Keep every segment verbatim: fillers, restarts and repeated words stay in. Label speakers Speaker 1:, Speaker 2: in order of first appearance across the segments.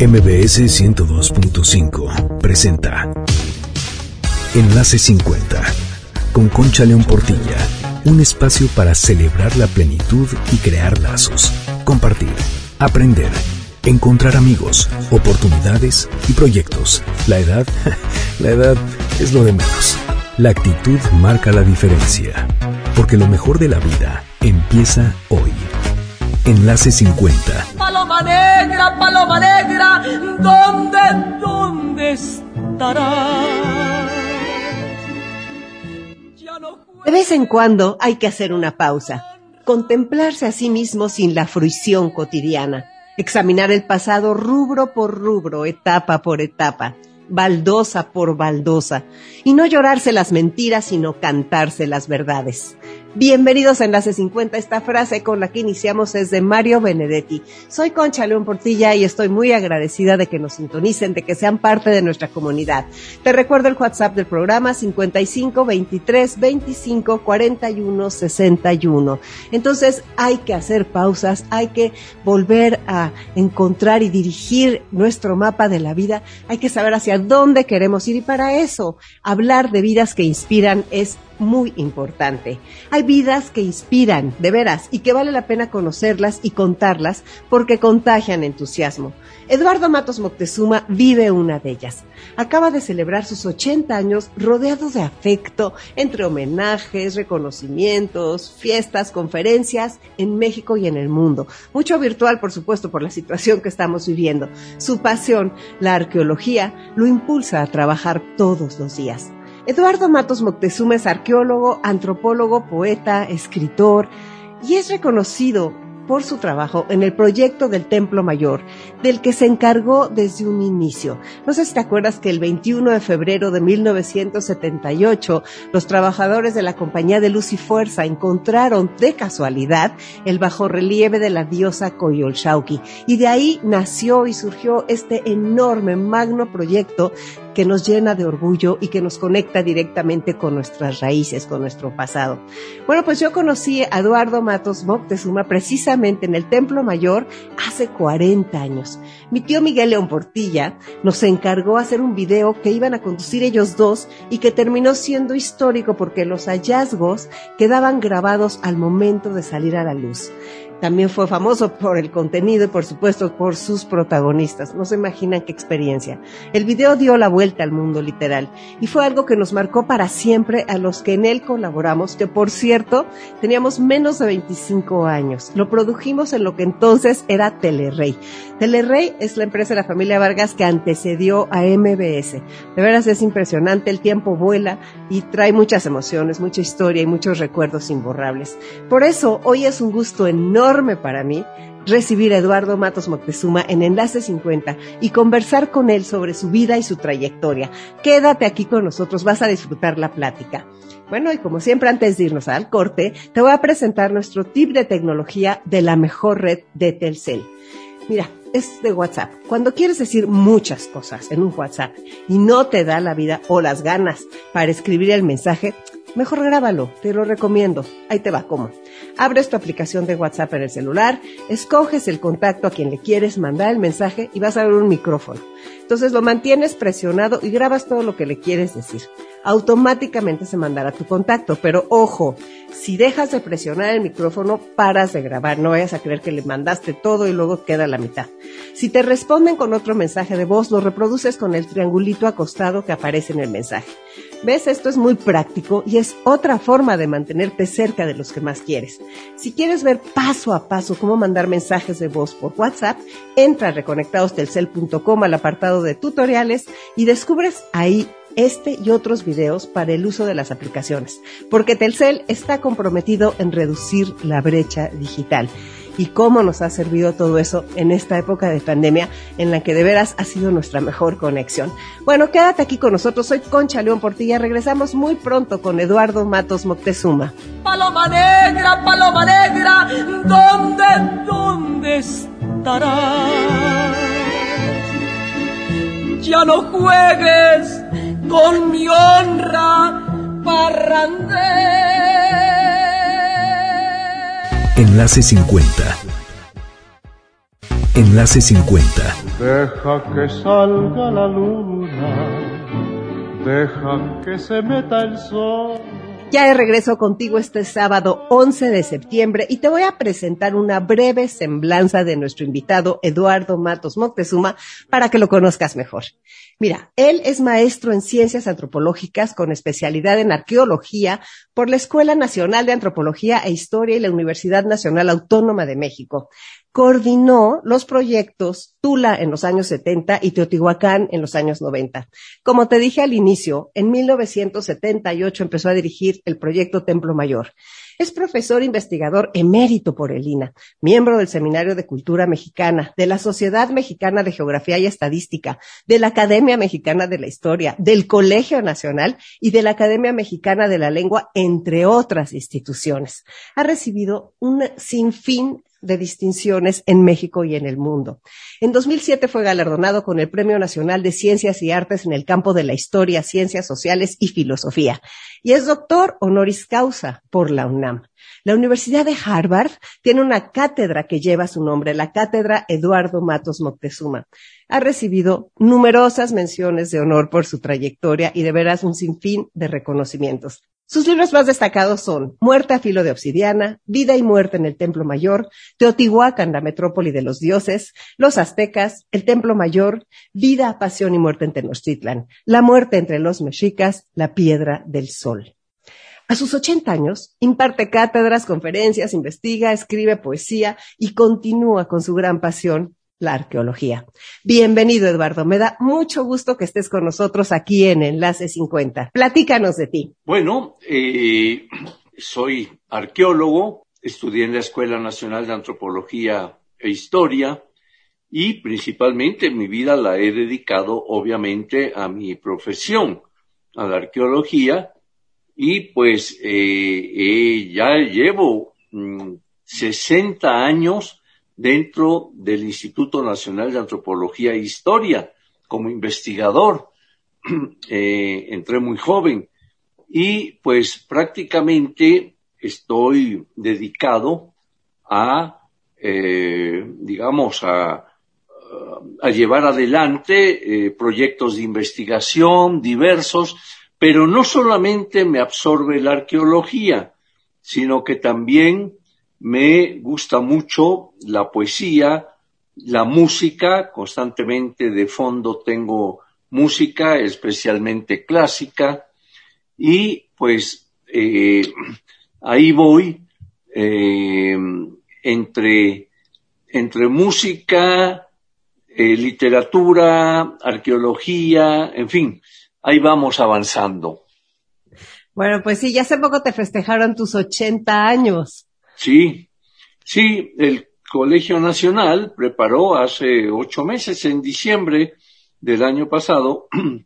Speaker 1: M B S ciento dos punto cinco presenta Enlace cincuenta con Concha León Portilla, un espacio para celebrar la plenitud y crear lazos, compartir, aprender, encontrar amigos, oportunidades y proyectos. La edad, la edad es lo de menos. La actitud marca la diferencia, porque lo mejor de la vida empieza hoy. Enlace cincuenta.
Speaker 2: Paloma negra, paloma negra, ¿dónde, dónde estarás?
Speaker 3: De vez en cuando hay que hacer una pausa, contemplarse a sí mismo sin la fruición cotidiana, examinar el pasado rubro por rubro, etapa por etapa, baldosa por baldosa, y no llorarse las mentiras, sino cantarse las verdades. Bienvenidos a Enlace cincuenta. Esta frase con la que iniciamos es de Mario Benedetti. Soy Concha León Portilla y estoy muy agradecida de que nos sintonicen, de que sean parte de nuestra comunidad. Te recuerdo el WhatsApp del programa cincuenta y cinco, veintitrés, veinticinco, cuarenta y uno, sesenta y uno. Entonces hay que hacer pausas, hay que volver a encontrar y dirigir nuestro mapa de la vida. Hay que saber hacia dónde queremos ir y para eso hablar de vidas que inspiran es muy importante. Hay vidas que inspiran, de veras, y que vale la pena conocerlas y contarlas porque contagian entusiasmo. Eduardo Matos Moctezuma vive una de ellas. Acaba de celebrar sus ochenta años rodeado de afecto, entre homenajes, reconocimientos, fiestas, conferencias en México y en el mundo. Mucho virtual, por supuesto, por la situación que estamos viviendo. Su pasión, la arqueología, lo impulsa a trabajar todos los días. Eduardo Matos Moctezuma es arqueólogo, antropólogo, poeta, escritor y es reconocido por su trabajo en el proyecto del Templo Mayor, del que se encargó desde un inicio. No sé si te acuerdas que el veintiuno de febrero de mil novecientos setenta y ocho, los trabajadores de la Compañía de Luz y Fuerza encontraron de casualidad el bajorrelieve de la diosa Coyolxauhqui, y de ahí nació y surgió este enorme, magno proyecto que nos llena de orgullo y que nos conecta directamente con nuestras raíces, con nuestro pasado. Bueno, pues yo conocí a Eduardo Matos Moctezuma precisamente en el Templo Mayor hace cuarenta años. Mi tío Miguel León Portilla nos encargó hacer un video que iban a conducir ellos dos y que terminó siendo histórico porque los hallazgos quedaban grabados al momento de salir a la luz. También fue famoso por el contenido y, por supuesto, por sus protagonistas. No se imaginan qué experiencia. El video dio la vuelta al mundo literal y fue algo que nos marcó para siempre a los que en él colaboramos, que, por cierto, teníamos menos de veinticinco años. Lo produjimos en lo que entonces era Telerrey. Telerrey es la empresa de la familia Vargas que antecedió a M B S. De veras es impresionante, el tiempo vuela y trae muchas emociones, mucha historia y muchos recuerdos imborrables. Por eso, hoy es un gusto enorme para mí recibir a Eduardo Matos Moctezuma en Enlace cincuenta y conversar con él sobre su vida y su trayectoria. Quédate aquí con nosotros, vas a disfrutar la plática. Bueno, y como siempre, antes de irnos al corte, te voy a presentar nuestro tip de tecnología de la mejor red de Telcel. Mira, es de WhatsApp. Cuando quieres decir muchas cosas en un WhatsApp y no te da la vida o las ganas para escribir el mensaje, mejor grábalo, te lo recomiendo. Ahí te va cómo. Abres tu aplicación de WhatsApp en el celular, escoges el contacto a quien le quieres mandar el mensaje y vas a ver un micrófono. Entonces lo mantienes presionado y grabas todo lo que le quieres decir. Automáticamente se mandará a tu contacto, pero ojo, si dejas de presionar el micrófono, paras de grabar. No vayas a creer que le mandaste todo y luego queda la mitad. Si te responden con otro mensaje de voz, lo reproduces con el triangulito acostado que aparece en el mensaje. ¿Ves? Esto es muy práctico y es otra forma de mantenerte cerca de los que más quieres. Si quieres ver paso a paso cómo mandar mensajes de voz por WhatsApp, entra a reconectados telcel punto com al apartado de tutoriales y descubres ahí este y otros videos para el uso de las aplicaciones, porque Telcel está comprometido en reducir la brecha digital. Y cómo nos ha servido todo eso en esta época de pandemia en la que de veras ha sido nuestra mejor conexión. Bueno, quédate aquí con nosotros. Soy Concha León Portilla. Regresamos muy pronto con Eduardo Matos Moctezuma.
Speaker 2: Paloma negra, paloma negra, ¿dónde, dónde estarás? Ya no juegues con mi honra, parrandero.
Speaker 1: Enlace cincuenta. Enlace cincuenta.
Speaker 4: Deja que salga la luna, deja que se meta el sol.
Speaker 3: Ya de regreso contigo este sábado once de septiembre y te voy a presentar una breve semblanza de nuestro invitado Eduardo Matos Moctezuma para que lo conozcas mejor. Mira, él es maestro en ciencias antropológicas con especialidad en arqueología por la Escuela Nacional de Antropología e Historia y la Universidad Nacional Autónoma de México. Coordinó los proyectos Tula en los años setenta y Teotihuacán en los años noventa. Como te dije al inicio, en mil novecientos setenta y ocho empezó a dirigir el proyecto Templo Mayor. Es profesor investigador emérito por el I N A, miembro del Seminario de Cultura Mexicana, de la Sociedad Mexicana de Geografía y Estadística, de la Academia Mexicana de la Historia, del Colegio Nacional y de la Academia Mexicana de la Lengua, entre otras instituciones. Ha recibido un sinfín de distinciones en México y en el mundo. En dos mil siete fue galardonado con el Premio Nacional de Ciencias y Artes en el campo de la Historia, Ciencias Sociales y Filosofía. Y es doctor honoris causa por la UNAM. La Universidad de Harvard tiene una cátedra que lleva su nombre, la Cátedra Eduardo Matos Moctezuma. Ha recibido numerosas menciones de honor por su trayectoria y de veras un sinfín de reconocimientos. Sus libros más destacados son Muerte a filo de obsidiana, Vida y muerte en el Templo Mayor, Teotihuacán, la metrópoli de los dioses, Los aztecas, El Templo Mayor, Vida, pasión y muerte en Tenochtitlan, La muerte entre los mexicas, La piedra del sol. A sus ochenta años, imparte cátedras, conferencias, investiga, escribe poesía y continúa con su gran pasión, la arqueología. Bienvenido, Eduardo. Me da mucho gusto que estés con nosotros aquí en Enlace cincuenta. Platícanos de ti.
Speaker 5: Bueno, eh, soy arqueólogo, estudié en la Escuela Nacional de Antropología e Historia y principalmente mi vida la he dedicado obviamente a mi profesión, a la arqueología, y pues eh, eh, ya llevo mm, sesenta años dentro del Instituto Nacional de Antropología e Historia, como investigador. eh, entré muy joven y pues prácticamente estoy dedicado a, eh, digamos, a, a llevar adelante eh, proyectos de investigación diversos, pero no solamente me absorbe la arqueología, sino que también me gusta mucho la poesía, la música, constantemente de fondo tengo música, especialmente clásica, y pues eh, ahí voy eh, entre, entre música, eh, literatura, arqueología, en fin, ahí vamos avanzando.
Speaker 3: Bueno, pues sí, ya hace poco te festejaron tus ochenta años.
Speaker 5: Sí, sí, el Colegio Nacional preparó hace ocho meses, en diciembre del año pasado,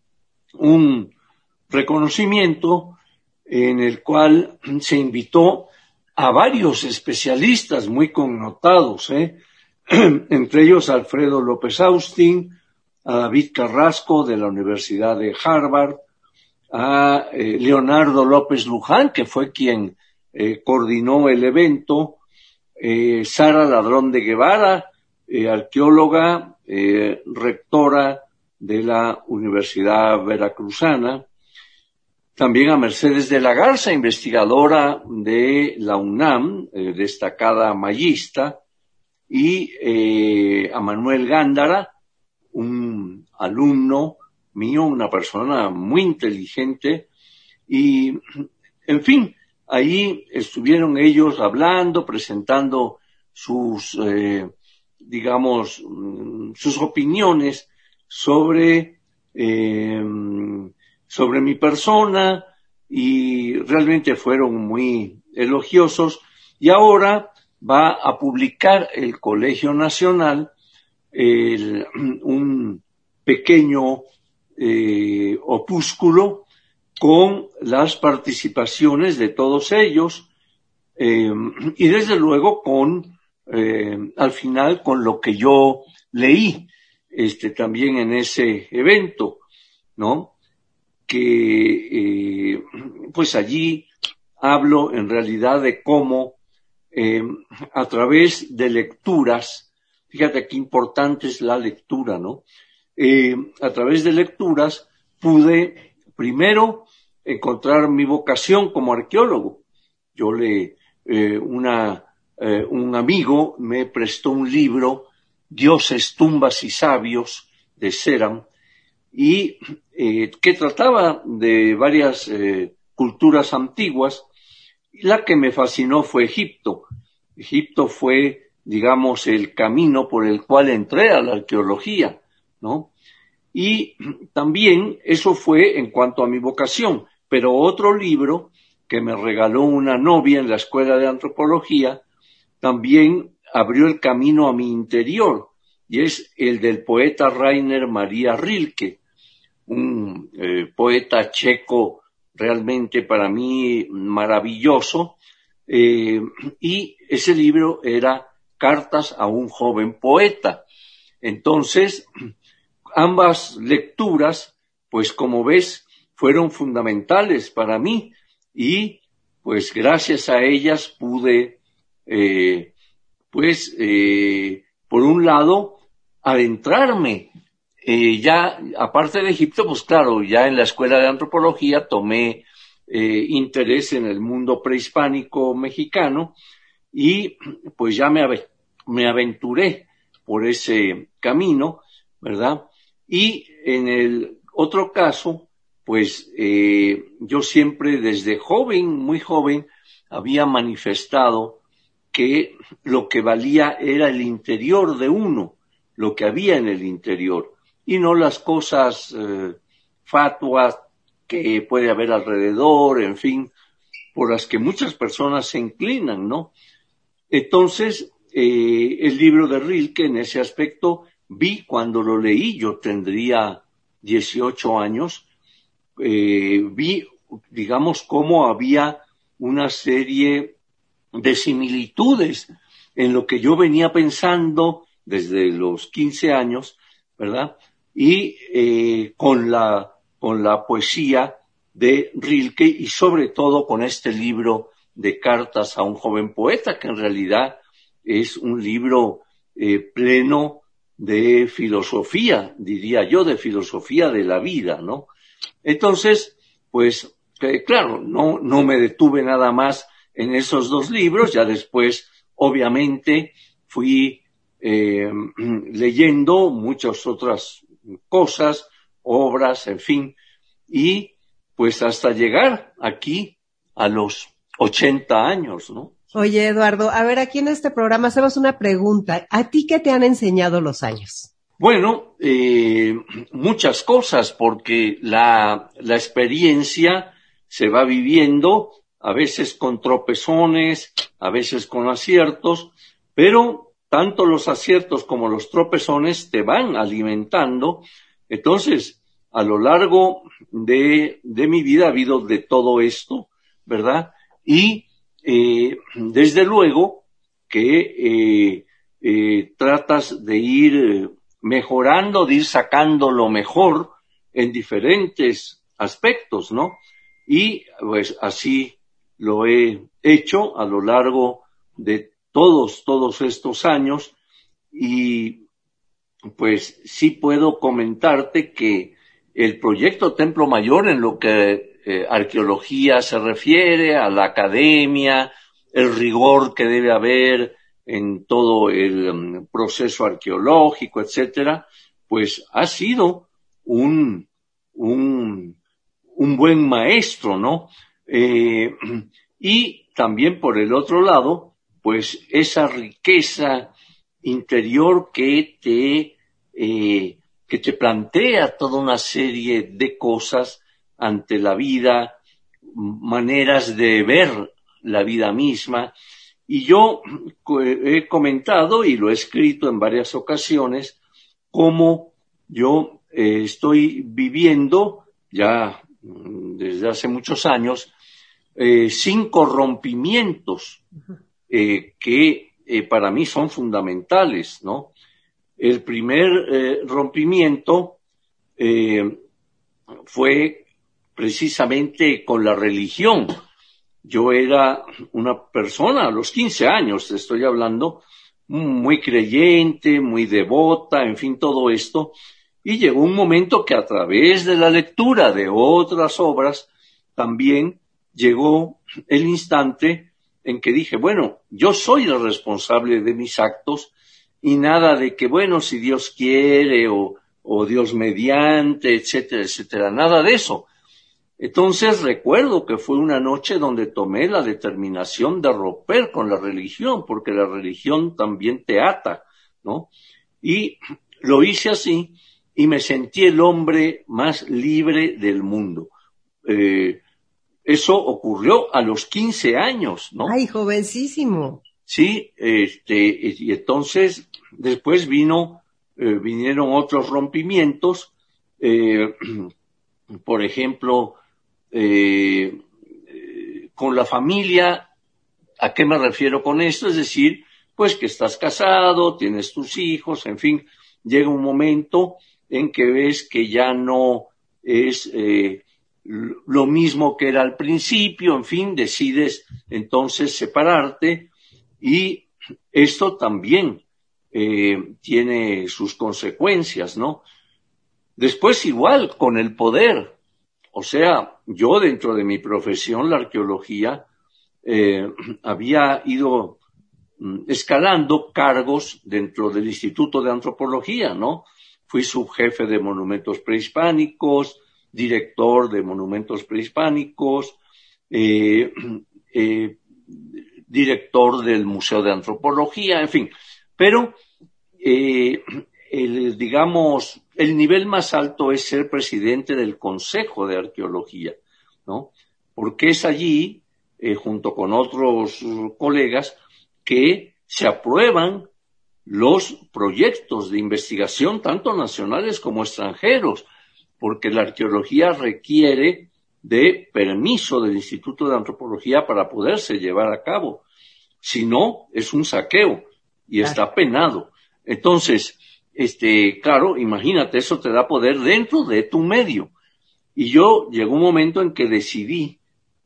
Speaker 5: un reconocimiento en el cual se invitó a varios especialistas muy connotados, ¿eh? entre ellos Alfredo López Austin, a David Carrasco de la Universidad de Harvard, a eh, Leonardo López Luján, que fue quien eh, coordinó el evento, eh, Sara Ladrón de Guevara, eh, arqueóloga, eh, rectora de la Universidad Veracruzana, también a Mercedes de la Garza, investigadora de la UNAM, eh, destacada mayista, y eh, a Manuel Gándara, un alumno mío, una persona muy inteligente, y en fin, ahí estuvieron ellos hablando, presentando sus, eh, digamos, sus opiniones sobre, eh, sobre mi persona, y realmente fueron muy elogiosos. Y ahora va a publicar el Colegio Nacional el, un pequeño eh, opúsculo con las participaciones de todos ellos, eh, y desde luego con, eh, al final, con lo que yo leí, este, también en ese evento, ¿no? Que, eh, pues allí hablo en realidad de cómo, eh, a través de lecturas, fíjate qué importante es la lectura, ¿no? Eh, a través de lecturas pude primero encontrar mi vocación como arqueólogo. Yo le, eh, una, eh, un amigo me prestó un libro, Dioses, tumbas y sabios, de Ceram, y eh, que trataba de varias eh, culturas antiguas. La que me fascinó fue Egipto. Egipto fue, digamos, el camino por el cual entré a la arqueología, ¿no? Y también eso fue en cuanto a mi vocación, pero otro libro que me regaló una novia en la escuela de antropología también abrió el camino a mi interior, y es el del poeta Rainer Maria Rilke, un eh, poeta checo realmente para mí maravilloso, eh, y ese libro era Cartas a un joven poeta. Entonces, ambas lecturas, pues como ves, fueron fundamentales para mí, y pues gracias a ellas pude, eh, pues, eh, por un lado, adentrarme. Eh, ya, aparte de Egipto, pues claro, ya en la escuela de antropología tomé eh, interés en el mundo prehispánico mexicano, y pues ya me, ave- me aventuré por ese camino, ¿verdad? Y en el otro caso, pues eh, yo siempre desde joven, muy joven, había manifestado que lo que valía era el interior de uno, lo que había en el interior, y no las cosas eh, fatuas que puede haber alrededor, en fin, por las que muchas personas se inclinan, ¿no? Entonces, eh, el libro de Rilke en ese aspecto vi cuando lo leí, yo tendría dieciocho años, eh, vi, digamos, cómo había una serie de similitudes en lo que yo venía pensando desde los quince años, ¿verdad? Y eh, con la con la poesía de Rilke, y sobre todo con este libro de Cartas a un joven poeta, que en realidad es un libro eh, pleno de filosofía, diría yo, de filosofía de la vida, ¿no? Entonces, pues, eh, claro, no, no me detuve nada más en esos dos libros, ya después, obviamente, fui eh, leyendo muchas otras cosas, obras, en fin, y pues hasta llegar aquí a los ochenta años, ¿no?
Speaker 3: Oye, Eduardo, a ver, aquí en este programa hacemos una pregunta. ¿A ti qué te han enseñado los años?
Speaker 5: Bueno, eh, muchas cosas, porque la, la experiencia se va viviendo, a veces con tropezones, a veces con aciertos, pero tanto los aciertos como los tropezones te van alimentando. Entonces, a lo largo de, de mi vida ha habido de todo esto, ¿verdad? Y eh, desde luego que eh, eh, tratas de ir mejorando, de ir sacando lo mejor en diferentes aspectos, ¿no? Y pues así lo he hecho a lo largo de todos, todos estos años, y pues sí puedo comentarte que el proyecto Templo Mayor, en lo que eh, arqueología se refiere, a la academia, el rigor que debe haber en todo el um, proceso arqueológico, etcétera, pues ha sido un, un, un buen maestro, ¿no? Eh, y también por el otro lado, pues esa riqueza interior que te, eh, que te plantea toda una serie de cosas ante la vida, maneras de ver la vida misma. Y yo he comentado y lo he escrito en varias ocasiones cómo yo eh, estoy viviendo ya desde hace muchos años eh, cinco rompimientos eh, que eh, para mí son fundamentales, ¿no? El primer eh, rompimiento eh, fue precisamente con la religión. Yo era una persona, a los quince años te estoy hablando, muy creyente, muy devota, en fin, todo esto. Y llegó un momento que a través de la lectura de otras obras, también llegó el instante en que dije, bueno, yo soy el responsable de mis actos y nada de que, bueno, si Dios quiere o, o Dios mediante, etcétera, etcétera, nada de eso. Entonces recuerdo que fue una noche donde tomé la determinación de romper con la religión, porque la religión también te ata, ¿no? Y lo hice así y me sentí el hombre más libre del mundo. Eh, eso ocurrió a los quince años, ¿no?
Speaker 3: ¡Ay, jovencísimo!
Speaker 5: Sí, este, y entonces después vino, eh, vinieron otros rompimientos, eh, por ejemplo, eh, eh, con la familia. ¿A qué me refiero con esto? Es decir, pues que estás casado, tienes tus hijos, en fin, llega un momento en que ves que ya no es eh, lo mismo que era al principio, en fin, decides entonces separarte. Y esto también eh, tiene sus consecuencias, ¿no? Después igual con el poder. O sea, yo dentro de mi profesión, la arqueología, eh, había ido mm, escalando cargos dentro del Instituto de Antropología, ¿no? Fui subjefe de monumentos prehispánicos, director de monumentos prehispánicos, eh, eh, director del Museo de Antropología, en fin. Pero, eh, el, digamos, el nivel más alto es ser presidente del Consejo de Arqueología, ¿no? Porque es allí, eh, junto con otros colegas, que se aprueban los proyectos de investigación, tanto nacionales como extranjeros, porque la arqueología requiere de permiso del Instituto de Antropología para poderse llevar a cabo. Si no, es un saqueo y está penado. Entonces, este, claro, imagínate, eso te da poder dentro de tu medio. Y yo llegó un momento en que decidí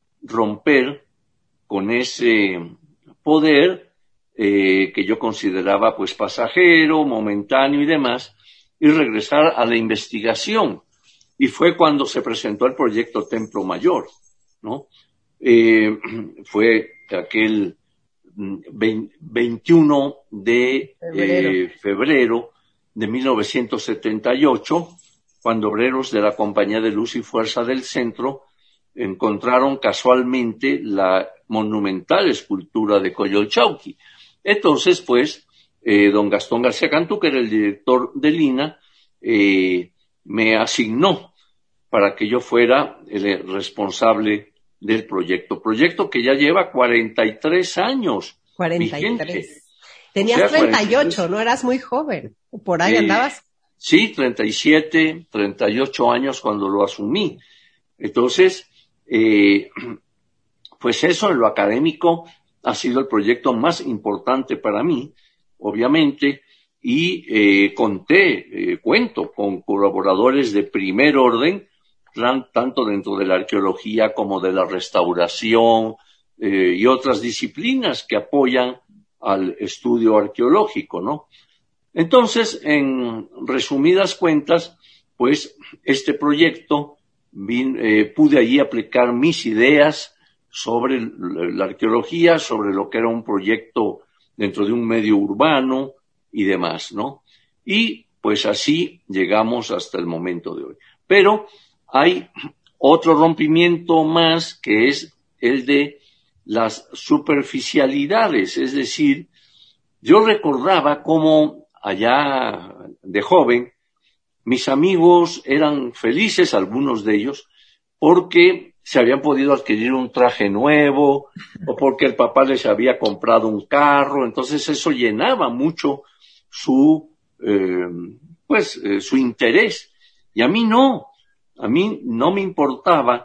Speaker 5: romper con ese poder eh, que yo consideraba pues pasajero, momentáneo y demás, y regresar a la investigación. Y fue cuando se presentó el proyecto Templo Mayor, ¿no? Eh, fue aquel veintiuno de febrero. Eh, febrero de mil novecientos setenta y ocho, cuando obreros de la Compañía de Luz y Fuerza del Centro encontraron casualmente la monumental escultura de Coyolxauhqui. Entonces, pues, eh, don Gastón García Cantú, que era el director del I N A, eh, me asignó para que yo fuera el responsable del proyecto. Proyecto que ya lleva cuarenta y tres años.
Speaker 3: cuarenta y tres. Vigente. Tenías o sea, treinta y ocho, cuarenta y tres. No eras muy joven. ¿Por ahí eh, andabas?
Speaker 5: Sí, treinta y siete, treinta y ocho años cuando lo asumí. Entonces, eh, pues eso en lo académico ha sido el proyecto más importante para mí, obviamente, y eh, conté, eh, cuento con colaboradores de primer orden, tanto dentro de la arqueología como de la restauración eh, y otras disciplinas que apoyan al estudio arqueológico, ¿no? Entonces, en resumidas cuentas, pues este proyecto vin, eh, pude allí aplicar mis ideas sobre la arqueología, sobre lo que era un proyecto dentro de un medio urbano y demás, ¿no? Y pues así llegamos hasta el momento de hoy. Pero hay otro rompimiento más, que es el de las superficialidades, es decir, yo recordaba cómo allá de joven mis amigos eran felices, algunos de ellos, porque se habían podido adquirir un traje nuevo o porque el papá les había comprado un carro. Entonces eso llenaba mucho su eh, pues eh, su interés, y a mí no, a mí no me importaba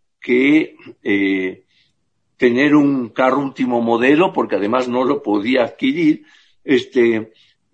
Speaker 5: que eh, tener un carro último modelo, porque además no lo podía adquirir. Este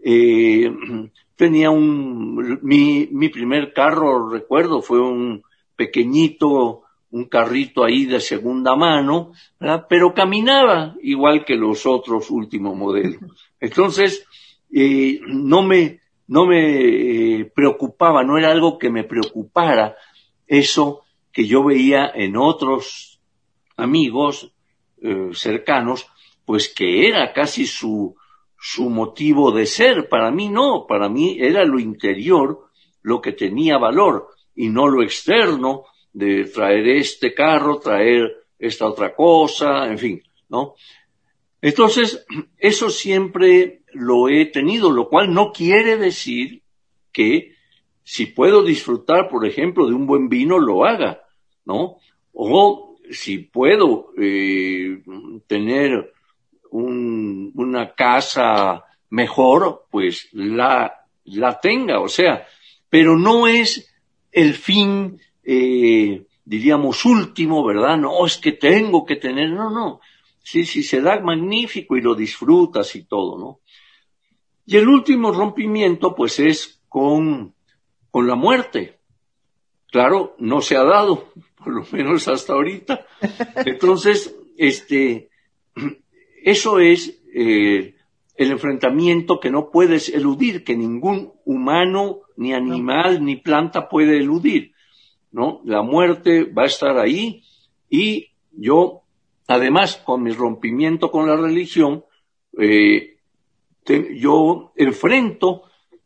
Speaker 5: eh, tenía un mi mi primer carro, recuerdo, fue un pequeñito un carrito ahí de segunda mano, ¿verdad? Pero caminaba igual que los otros últimos modelos. Entonces, eh, no me, no me eh, preocupaba, no era algo que me preocupara eso que yo veía en otros amigos eh, cercanos, pues que era casi su, su motivo de ser. Para mí no, para mí era lo interior lo que tenía valor y no lo externo de traer este carro, traer esta otra cosa, en fin, ¿no? Entonces, eso siempre lo he tenido, lo cual no quiere decir que si puedo disfrutar, por ejemplo, de un buen vino, lo haga, ¿no? O si puedo eh, tener un, una casa mejor, pues la, la tenga, o sea, pero no es el fin, eh, diríamos, último, ¿verdad? No, es que tengo que tener, no, no. Sí, sí, se da magnífico y lo disfrutas y todo, ¿no? Y el último rompimiento, pues, es con, con la muerte. Claro, no se ha dado, por lo menos hasta ahorita. Entonces, este, eso es eh, el enfrentamiento que no puedes eludir, que ningún humano, ni animal, ni planta puede eludir, ¿no? La muerte va a estar ahí y yo, además, con mi rompimiento con la religión, eh, te, yo enfrento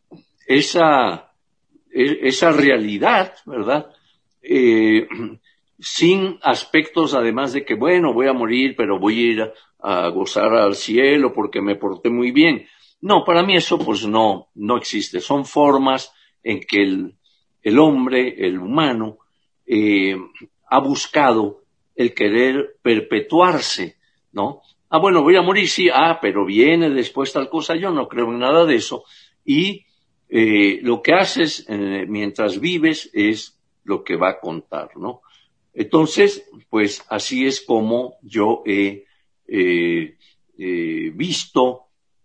Speaker 5: esa, esa realidad, ¿verdad? Eh, sin aspectos, además de que, bueno, voy a morir, pero voy a ir a, a gozar al cielo porque me porté muy bien. No, para mí eso pues no, no existe. Son formas en que el, el hombre, el humano, eh, ha buscado el querer perpetuarse, ¿no? Ah, bueno, voy a morir, sí, ah, pero viene después tal cosa, yo no creo en nada de eso. Y eh, lo que haces eh, mientras vives es lo que va a contar, ¿no? Entonces, pues así es como yo he eh, eh, visto,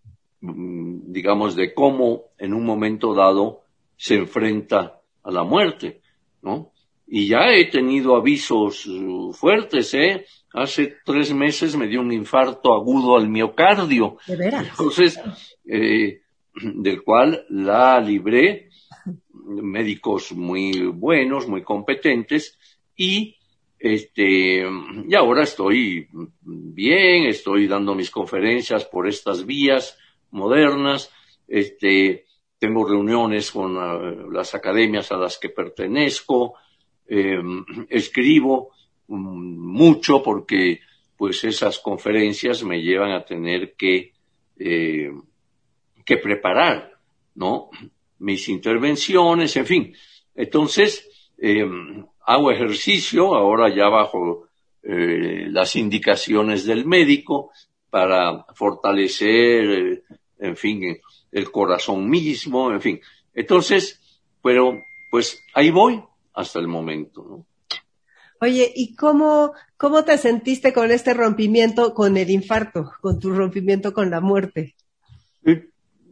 Speaker 5: digamos, de cómo en un momento dado se enfrenta a la muerte, ¿no? Y ya he tenido avisos uh, fuertes, ¿eh? Hace tres meses me dio un infarto agudo al miocardio.
Speaker 3: ¿De veras?
Speaker 5: Entonces, eh, del cual la libré, médicos muy buenos, muy competentes, y este, y ahora estoy bien, estoy dando mis conferencias por estas vías modernas, este, tengo reuniones con uh, las academias a las que pertenezco, eh, escribo um, mucho porque pues esas conferencias me llevan a tener que eh, que preparar, ¿no? Mis intervenciones, en fin. Entonces, eh, hago ejercicio, ahora ya bajo eh, las indicaciones del médico para fortalecer, eh, en fin, el corazón mismo, en fin. Entonces, pero, pues, ahí voy hasta el momento, ¿no?
Speaker 3: Oye, ¿y cómo, cómo te sentiste con este rompimiento, con el infarto, con tu rompimiento con la muerte?
Speaker 5: Eh,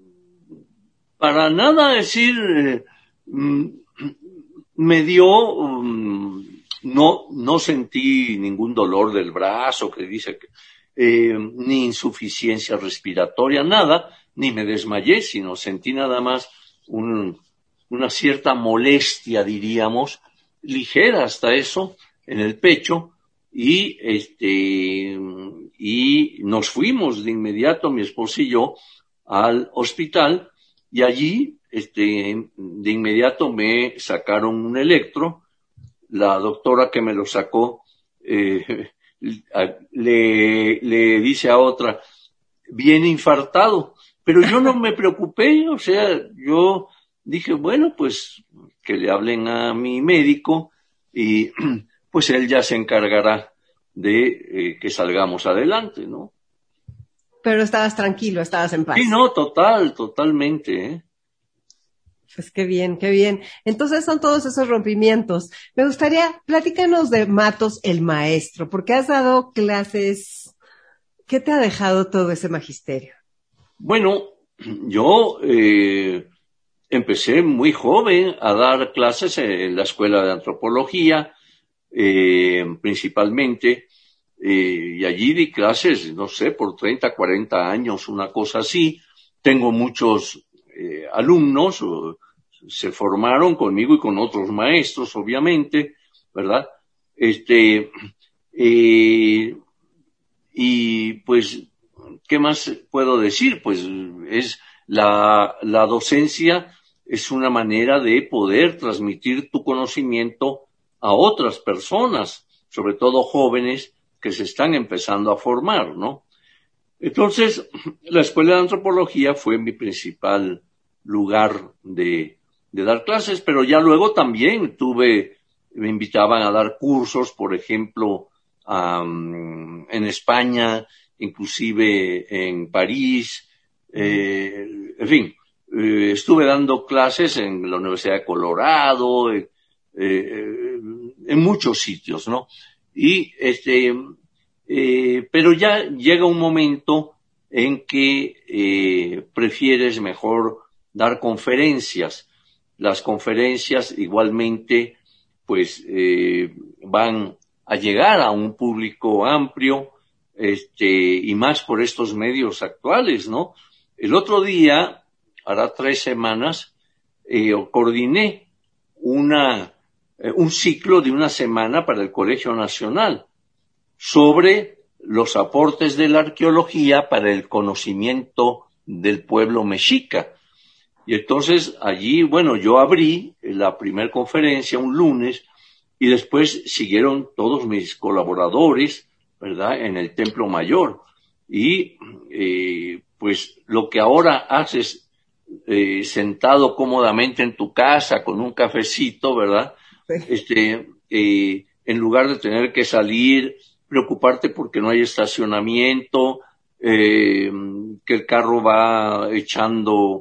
Speaker 5: para nada decir, eh, me dio, um, no, no sentí ningún dolor del brazo, que dice que, eh, ni insuficiencia respiratoria, nada, ni me desmayé, sino sentí nada más un, una cierta molestia, diríamos, ligera hasta eso, en el pecho, y este, y nos fuimos de inmediato, mi esposo y yo, al hospital, y allí, este, de inmediato me sacaron un electro. La doctora que me lo sacó, eh, le, le dice a otra, viene infartado, pero yo no me preocupé, o sea, yo dije, bueno, pues, que le hablen a mi médico, y pues él ya se encargará de eh, que salgamos adelante, ¿no?
Speaker 3: Pero estabas tranquilo, estabas en paz.
Speaker 5: Sí, no, total, totalmente, ¿eh?
Speaker 3: Pues qué bien, qué bien. Entonces son todos esos rompimientos. Me gustaría, platícanos de Matos el maestro, porque has dado clases. ¿Qué te ha dejado todo ese magisterio?
Speaker 5: Bueno, yo eh, empecé muy joven a dar clases en la escuela de antropología. eh, principalmente, eh, y allí di clases, no sé, por treinta, cuarenta años, una cosa así. Tengo muchos eh, alumnos, o, se formaron conmigo y con otros maestros, obviamente, ¿verdad? Este, eh, y pues, ¿qué más puedo decir? Pues es la, la docencia es una manera de poder transmitir tu conocimiento a otras personas, sobre todo jóvenes que se están empezando a formar, ¿no? Entonces, la Escuela de Antropología fue mi principal lugar de, de dar clases, pero ya luego también tuve, me invitaban a dar cursos, por ejemplo, um, en España, inclusive en París, eh, en fin, eh, estuve dando clases en la Universidad de Colorado, eh, eh, en muchos sitios, ¿no? Y este, eh, pero ya llega un momento en que eh, prefieres mejor dar conferencias. Las conferencias igualmente, pues, eh, van a llegar a un público amplio, este, y más por estos medios actuales, ¿no? El otro día, hará tres semanas, eh, coordiné una, eh, un ciclo de una semana para el Colegio Nacional sobre los aportes de la arqueología para el conocimiento del pueblo mexica. Y entonces allí, bueno, yo abrí la primera conferencia un lunes y después siguieron todos mis colaboradores, ¿verdad?, en el Templo Mayor. Y eh, pues lo que ahora haces eh, sentado cómodamente en tu casa con un cafecito, ¿verdad? Sí. Este, eh, en lugar de tener que salir, preocuparte porque no hay estacionamiento, eh, que el carro va echando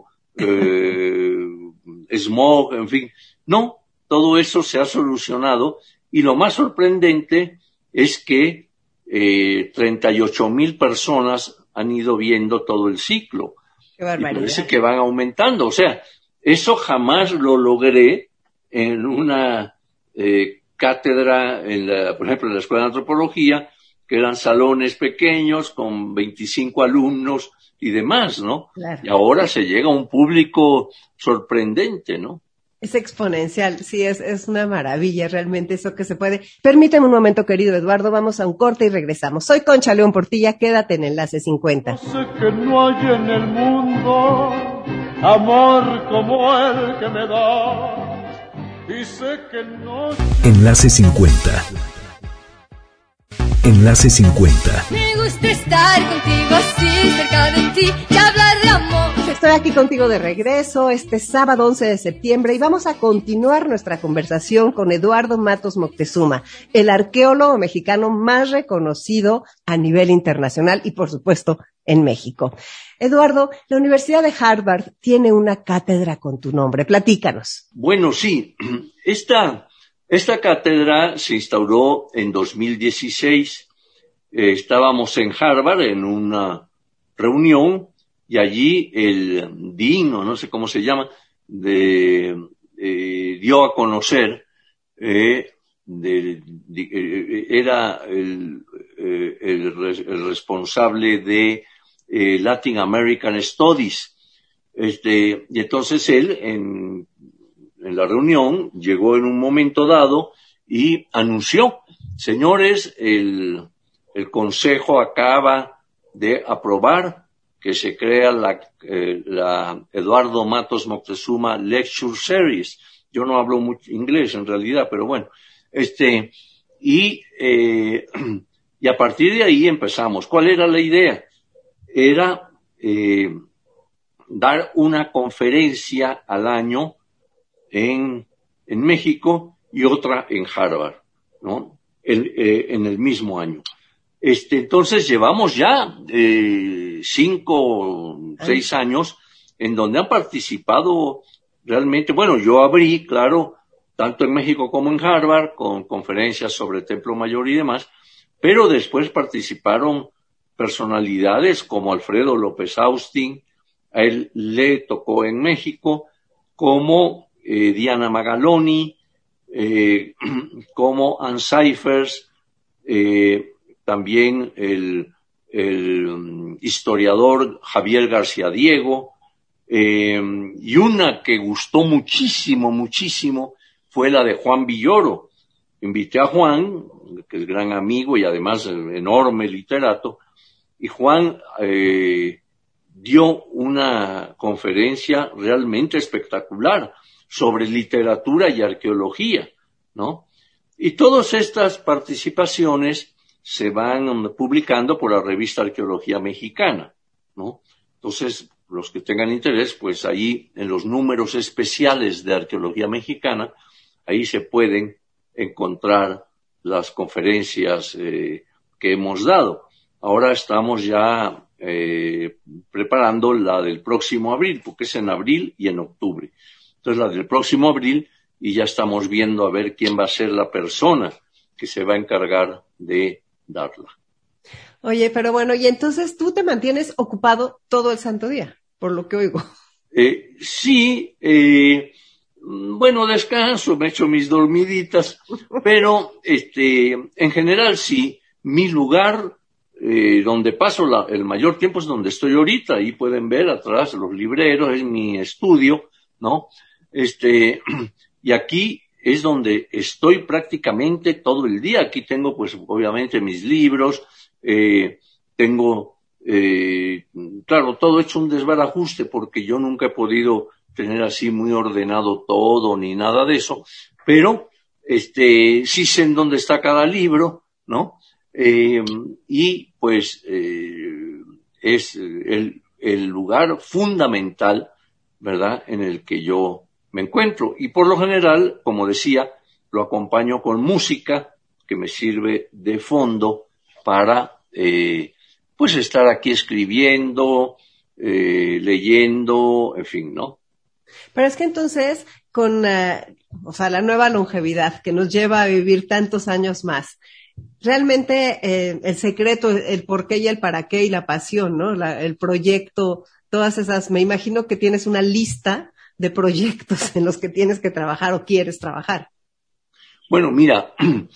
Speaker 5: eh, smog, en fin. No, todo eso se ha solucionado y lo más sorprendente es que eh, treinta y ocho mil personas han ido viendo todo el ciclo.
Speaker 3: Qué barbaridad.
Speaker 5: Y parece que van aumentando. O sea, eso jamás lo logré en una eh, cátedra, en la, por ejemplo, en la Escuela de Antropología, que eran salones pequeños con veinticinco alumnos y demás, ¿no?
Speaker 3: Claro.
Speaker 5: Y ahora se llega a un público sorprendente, ¿no?
Speaker 3: Es exponencial, sí, es, es una maravilla realmente eso que se puede. Permíteme un momento, querido Eduardo, vamos a un corte y regresamos. Soy Concha León Portilla, quédate en Enlace cincuenta.
Speaker 4: No sé que no hay en el mundo amor como el que me das, y sé que no...
Speaker 1: Enlace cincuenta. Enlace cincuenta.
Speaker 6: Me gusta estar contigo así, cerca de ti, y hablar de amor.
Speaker 3: Estoy aquí contigo de regreso este sábado once de septiembre y vamos a continuar nuestra conversación con Eduardo Matos Moctezuma, el arqueólogo mexicano más reconocido a nivel internacional y, por supuesto, en México. Eduardo, la Universidad de Harvard tiene una cátedra con tu nombre. Platícanos.
Speaker 5: Bueno, sí. Esta, esta cátedra se instauró en dos mil dieciséis. Eh, estábamos en Harvard en una reunión y allí el dean, o no sé cómo se llama, de, eh, dio a conocer, eh, de, de, eh, era el, eh, el, el responsable de eh, Latin American Studies. Este, y entonces él, en, en la reunión, llegó en un momento dado y anunció, señores, el, el Consejo acaba de aprobar que se crea la, eh, la Eduardo Matos Moctezuma Lecture Series. Yo no hablo mucho inglés en realidad, pero bueno, este, y, eh, y a partir de ahí empezamos. ¿Cuál era la idea? Era eh, dar una conferencia al año en, en México y otra en Harvard, ¿no? El, eh, en el mismo año. Este, entonces llevamos ya eh, cinco, seis años en donde han participado realmente, bueno, yo abrí, claro, tanto en México como en Harvard, con conferencias sobre Templo Mayor y demás, pero después participaron personalidades como Alfredo López Austin, a él le tocó en México, como eh, Diana Magaloni, eh, como Ann Cyphers, eh, también el, el historiador Javier García Diego, eh, y una que gustó muchísimo, muchísimo, fue la de Juan Villoro. Invité a Juan, que es gran amigo y además enorme literato, y Juan eh, dio una conferencia realmente espectacular sobre literatura y arqueología, ¿no? Y todas estas participaciones se van publicando por la revista Arqueología Mexicana, ¿no? Entonces, los que tengan interés, pues ahí en los números especiales de Arqueología Mexicana, ahí se pueden encontrar las conferencias eh, que hemos dado. Ahora estamos ya eh, preparando la del próximo abril, porque es en abril y en octubre. Entonces, la del próximo abril, y ya estamos viendo a ver quién va a ser la persona que se va a encargar de darla.
Speaker 3: Oye, pero bueno, y entonces tú te mantienes ocupado todo el santo día, por lo que oigo.
Speaker 5: Eh, sí, eh, bueno, descanso, me echo mis dormiditas, pero este, en general sí, mi lugar eh, donde paso la, el mayor tiempo es donde estoy ahorita. Ahí pueden ver atrás los libreros, es mi estudio, ¿no? Este, y aquí es donde estoy prácticamente todo el día. Aquí tengo, pues, obviamente mis libros, eh, tengo, eh, claro, todo hecho un desbarajuste porque yo nunca he podido tener así muy ordenado todo ni nada de eso, pero, este, sí sé en dónde está cada libro, ¿no? Eh, y, pues, eh, es el, el lugar fundamental, ¿verdad?, en el que yo me encuentro. Y por lo general, como decía, lo acompaño con música que me sirve de fondo para, eh, pues, estar aquí escribiendo, eh, leyendo, en fin, ¿no?
Speaker 3: Pero es que entonces, con, uh, o sea, la nueva longevidad que nos lleva a vivir tantos años más, realmente eh, el secreto, el por qué y el para qué y la pasión, ¿no? La, el proyecto, todas esas, me imagino que tienes una lista de proyectos en los que tienes que trabajar o quieres trabajar.
Speaker 5: Bueno, mira,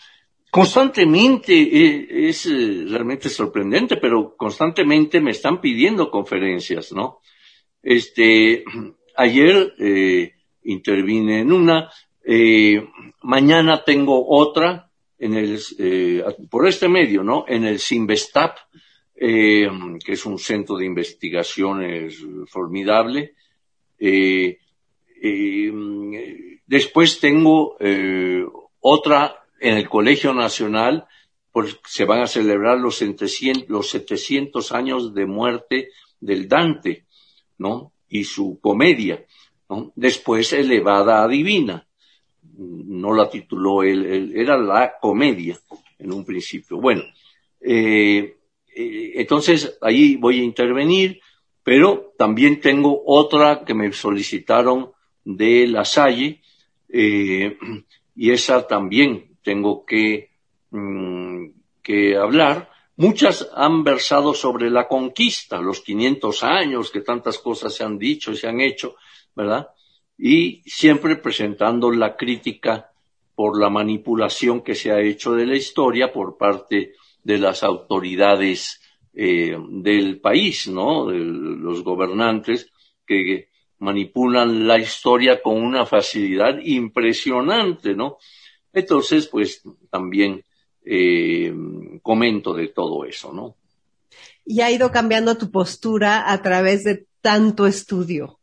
Speaker 5: constantemente eh, es eh, realmente sorprendente, pero constantemente me están pidiendo conferencias, ¿no? Este, ayer eh, intervine en una, eh, mañana tengo otra en el, eh, por este medio, ¿no? En el Cinvestap, eh, que es un centro de investigaciones formidable. Eh, eh, después tengo eh, otra en el Colegio Nacional, porque se van a celebrar los setecientos, los setecientos años de muerte del Dante, ¿no? Y su comedia, ¿no? Después Elevada a Divina. No la tituló él, él, era la comedia en un principio. Bueno, eh, eh, entonces ahí voy a intervenir, pero también tengo otra que me solicitaron de La Salle, eh, y esa también tengo que, mmm, que hablar. Muchas han versado sobre la conquista, los quinientos años, que tantas cosas se han dicho y se han hecho, ¿verdad? Y siempre presentando la crítica por la manipulación que se ha hecho de la historia por parte de las autoridades eh, del país, ¿no? De los gobernantes que manipulan la historia con una facilidad impresionante, ¿no? Entonces, pues, también eh, comento de todo eso, ¿no?
Speaker 3: Y ha ido cambiando tu postura a través de tanto estudio.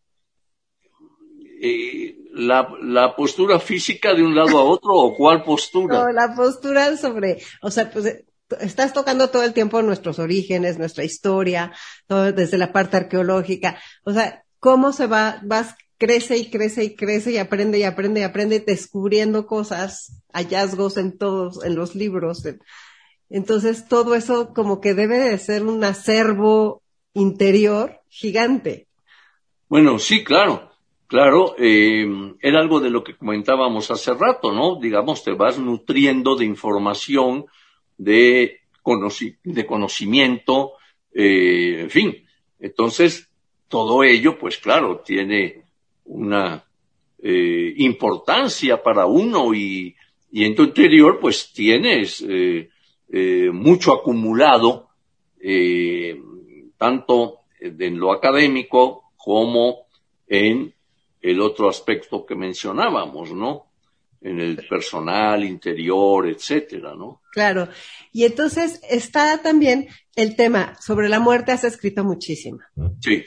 Speaker 5: Eh, la, la postura física de un lado a otro, ¿o cuál postura?
Speaker 3: No, la postura sobre, o sea, pues estás tocando todo el tiempo nuestros orígenes, nuestra historia, todo desde la parte arqueológica. O sea, cómo se va, vas, crece y crece y crece y aprende y aprende y aprende descubriendo cosas, hallazgos en todos, en los libros. Entonces, todo eso como que debe de ser un acervo interior gigante.
Speaker 5: Bueno, sí, claro. Claro, eh, era algo de lo que comentábamos hace rato, ¿no? Digamos, te vas nutriendo de información, de, conoci- de conocimiento, eh, en fin. Entonces, todo ello, pues claro, tiene una eh, importancia para uno y, y en tu interior pues tienes eh, eh, mucho acumulado, eh, tanto en lo académico como en el otro aspecto que mencionábamos, ¿no? En el personal, interior, etcétera, ¿no?
Speaker 3: Claro. Y entonces está también el tema sobre la muerte, has escrito muchísimo.
Speaker 5: Sí.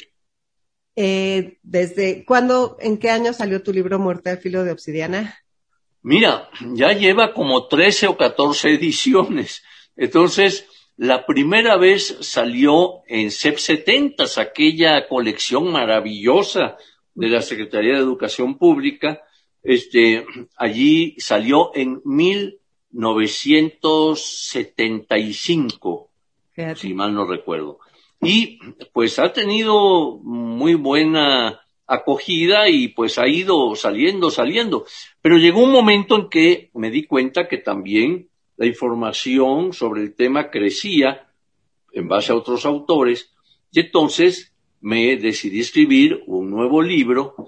Speaker 3: Eh, ¿desde cuándo, en qué año salió tu libro Muerte al filo de obsidiana?
Speaker 5: Mira, ya lleva como trece o catorce ediciones. Entonces, la primera vez salió en C E P setenta, aquella colección maravillosa de la Secretaría de Educación Pública. Este, allí salió en mil novecientos setenta y cinco, Fíjate. Si mal no recuerdo. Y pues ha tenido muy buena acogida y pues ha ido saliendo, saliendo. Pero llegó un momento en que me di cuenta que también la información sobre el tema crecía en base a otros autores y entonces me decidí escribir un nuevo libro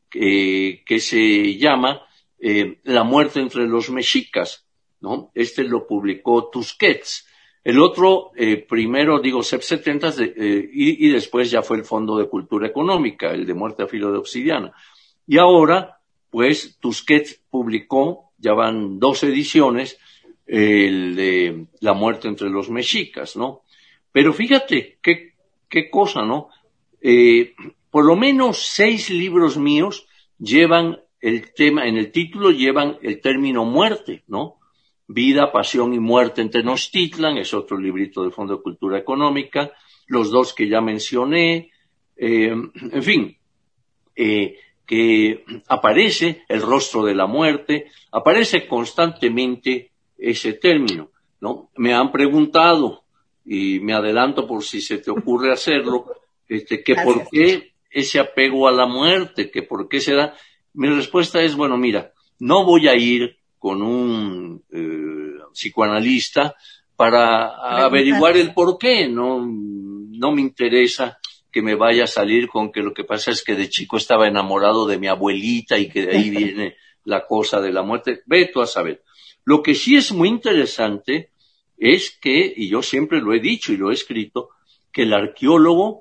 Speaker 5: eh, que se llama eh, La muerte entre los mexicas, ¿no? Este lo publicó Tusquets. El otro, eh, primero, digo, C E P setenta eh, y, y después ya fue el Fondo de Cultura Económica, el de Muerte a filo de obsidiana. Y ahora, pues, Tusquets publicó, ya van dos ediciones, eh, el de La muerte entre los mexicas, ¿no? Pero fíjate, qué, qué cosa, ¿no? Eh, por lo menos seis libros míos llevan el tema, en el título llevan el término muerte, ¿no? Vida, Pasión y Muerte en Tenochtitlan, es otro librito del Fondo de Cultura Económica, los dos que ya mencioné, eh, en fin, eh, que aparece el rostro de la muerte, aparece constantemente ese término, ¿no? Me han preguntado, y me adelanto por si se te ocurre hacerlo, este, que Gracias. ¿Por qué ese apego a la muerte? Que por qué se da. Mi respuesta es, bueno, mira, no voy a ir con un eh, psicoanalista para averiguar el por qué. No, no me interesa que me vaya a salir con que lo que pasa es que de chico estaba enamorado de mi abuelita y que de ahí viene la cosa de la muerte. Ve tú a saber. Lo que sí es muy interesante es que, y yo siempre lo he dicho y lo he escrito, que el arqueólogo,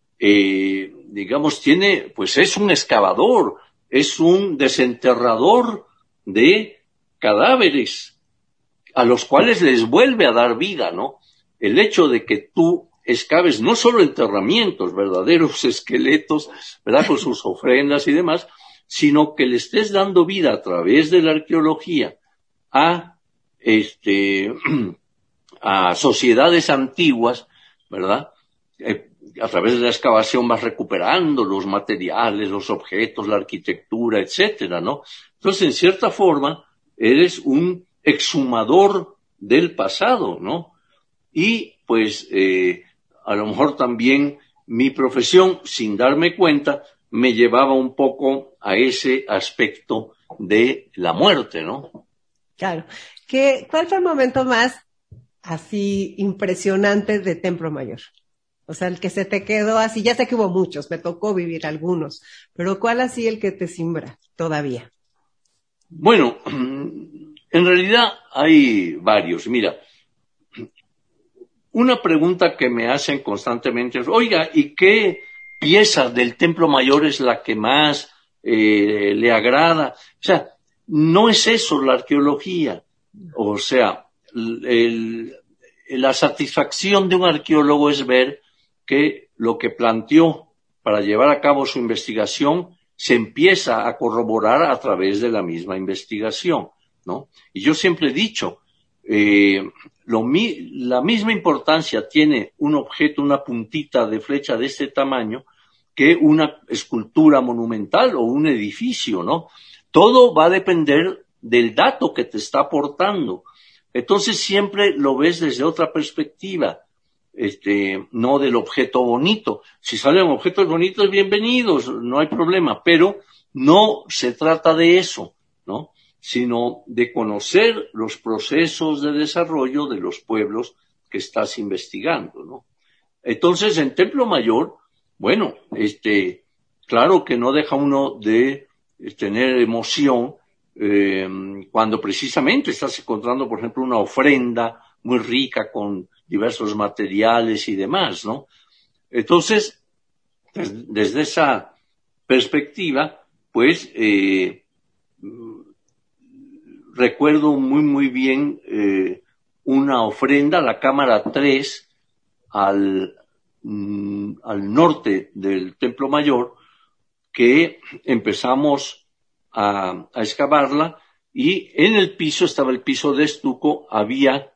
Speaker 5: eh, digamos, tiene, pues es un excavador, es un desenterrador de cadáveres a los cuales les vuelve a dar vida, ¿no? El hecho de que tú excaves no solo enterramientos, verdaderos esqueletos, ¿verdad? Con sus ofrendas y demás, sino que le estés dando vida a través de la arqueología a, este, a sociedades antiguas, ¿verdad? Eh, a través de la excavación vas recuperando los materiales, los objetos, la arquitectura, etcétera, ¿no? Entonces, en cierta forma, eres un exhumador del pasado, ¿no? Y, pues, eh, a lo mejor también mi profesión, sin darme cuenta, me llevaba un poco a ese aspecto de la muerte, ¿no?
Speaker 3: Claro. ¿Qué, ¿Cuál fue el momento más así impresionante de Templo Mayor? O sea, el que se te quedó así, ya sé que hubo muchos, me tocó vivir algunos, pero ¿cuál así el que te simbra todavía?
Speaker 5: Bueno, en realidad hay varios. Mira, una pregunta que me hacen constantemente es, oiga, ¿y qué pieza del Templo Mayor es la que más eh, le agrada? O sea, no es eso la arqueología. O sea, el, la satisfacción de un arqueólogo es ver que lo que planteó para llevar a cabo su investigación se empieza a corroborar a través de la misma investigación, ¿no? Y yo siempre he dicho, eh, lo mi, la misma importancia tiene un objeto, una puntita de flecha de este tamaño, que una escultura monumental o un edificio, ¿no? Todo va a depender del dato que te está aportando. Entonces siempre lo ves desde otra perspectiva. Este, no del objeto bonito. Si salen objetos bonitos, bienvenidos, no hay problema, pero no se trata de eso, ¿no? Sino de conocer los procesos de desarrollo de los pueblos que estás investigando, ¿no? Entonces, en Templo Mayor, bueno, este, claro que no deja uno de tener emoción eh, cuando precisamente estás encontrando, por ejemplo, una ofrenda muy rica con diversos materiales y demás, ¿no? Entonces, des, desde esa perspectiva, pues, eh, recuerdo muy, muy bien eh, una ofrenda, la cámara tres, al, mm, al norte del Templo Mayor, que empezamos a, a excavarla, y en el piso, estaba el piso de estuco, había